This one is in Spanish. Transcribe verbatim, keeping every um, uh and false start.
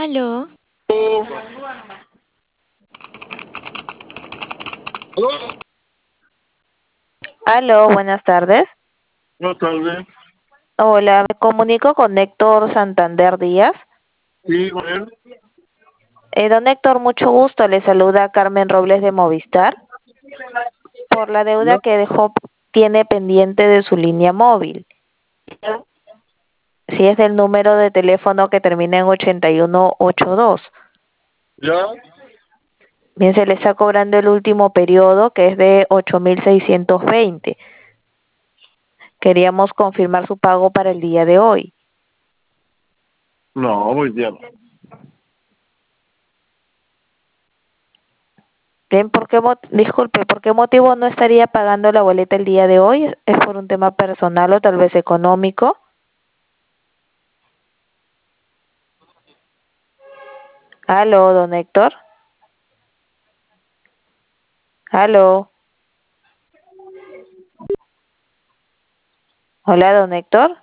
Aló, Aló, aló, buenas tardes. buenas tardes. Hola, me comunico con Héctor Santander Díaz. Sí, con él. Eh, don Héctor, mucho gusto. Le saluda Carmen Robles de Movistar por la deuda ¿No? que dejó, tiene pendiente de su línea móvil. Si es del número de teléfono que termina en ochenta y uno ochenta y dos. ¿Ya? Bien, se le está cobrando el último periodo, que es de ocho mil seiscientos veinte. Queríamos confirmar su pago para el día de hoy. No, hoy día no. Bien, ¿por qué mo- disculpe, ¿por qué motivo no estaría pagando la boleta el día de hoy? ¿Es por un tema personal o tal vez económico? Aló, don Héctor. Aló. Hola, don Héctor.